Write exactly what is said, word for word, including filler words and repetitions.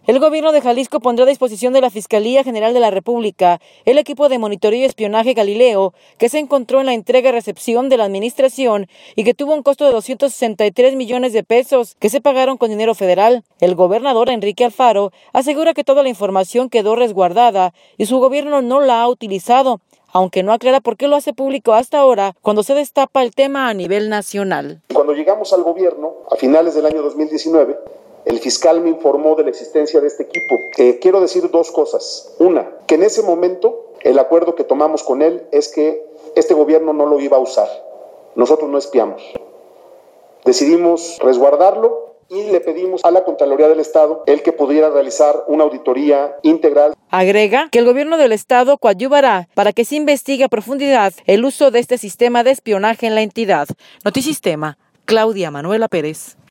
El gobierno de Jalisco pondrá a disposición de la Fiscalía General de la República el equipo de monitoreo y espionaje Galileo que se encontró en la entrega y recepción de la administración y que tuvo un costo de doscientos sesenta y tres millones de pesos que se pagaron con dinero federal. El gobernador Enrique Alfaro asegura que toda la información quedó resguardada y su gobierno no la ha utilizado, aunque no aclara por qué lo hace público hasta ahora cuando se destapa el tema a nivel nacional. Cuando llegamos al gobierno a finales del año dos mil diecinueve, el fiscal me informó de la existencia de este equipo. Eh, quiero decir dos cosas. Una, que en ese momento el acuerdo que tomamos con él es que este gobierno no lo iba a usar. Nosotros no espiamos. Decidimos resguardarlo y le pedimos a la Contraloría del Estado el que pudiera realizar una auditoría integral. Agrega que el gobierno del Estado coadyuvará para que se investigue a profundidad el uso de este sistema de espionaje en la entidad. Notisistema, Claudia Manuela Pérez.